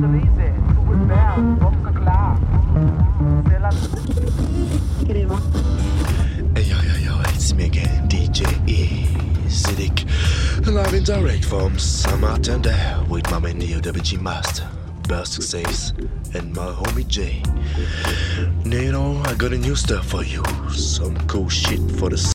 så vise, du vil være, vågner klar. Selvom... Yo, it's me again, DJ Siddiq. Live and direct from Samarkand with my man Neo WG Master, Best Success, and my homie Jay. Nino, I got a new stuff for you. Some cool shit for the